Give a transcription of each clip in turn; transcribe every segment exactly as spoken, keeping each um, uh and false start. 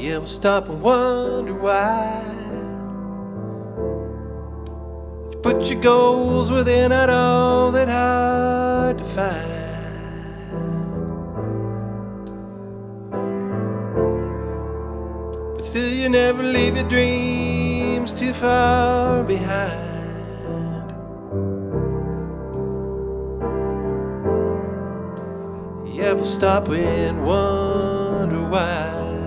You ever stop and wonder why you put your goals where they're not all that hard to find? But still you never leave your dreams too far behind. You ever stop and wonder why?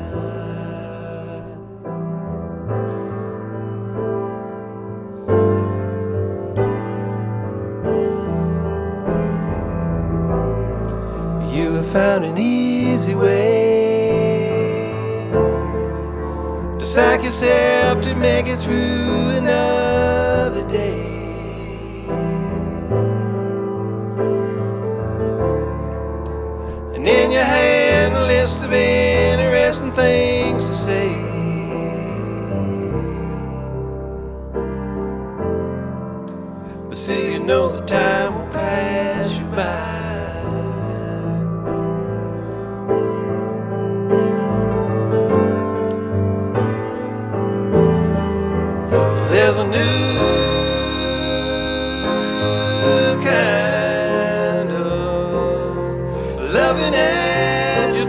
You have found an easy way to sack yourself to make it through another day. And in your hand a list of interesting things to say. But see, you know the time will pass you by. There's a new kind of loving at your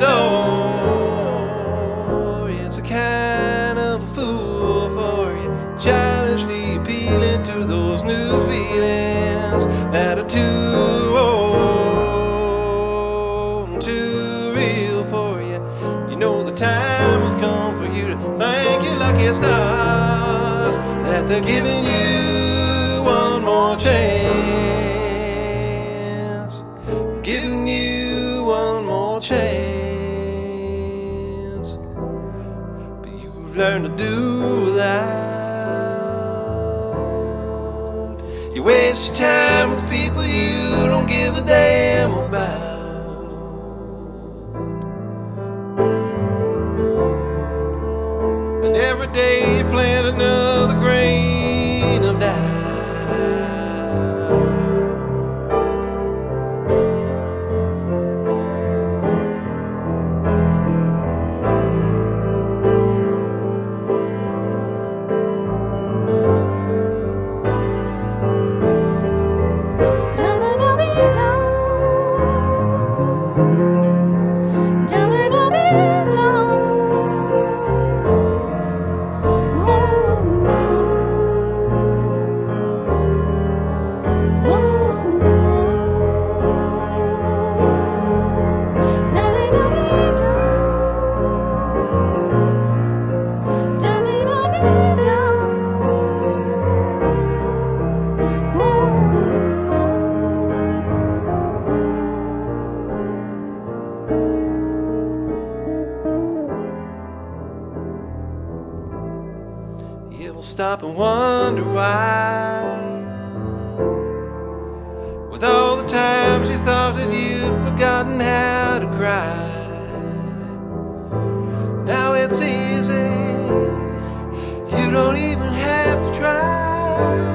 door. It's a kind of a fool for you, childishly appealing to those new feelings that are too old and too real for you. You know the time has come for you to thank your lucky stars that they're giving you one more chance, giving you one more chance. But you've learned to do without. You waste your time with people you don't give a damn about. And every day you plant another grain of doubt. You will stop and wonder why, with all the times you thought that you'd forgotten how to cry. Now it's easy, you don't even have to try.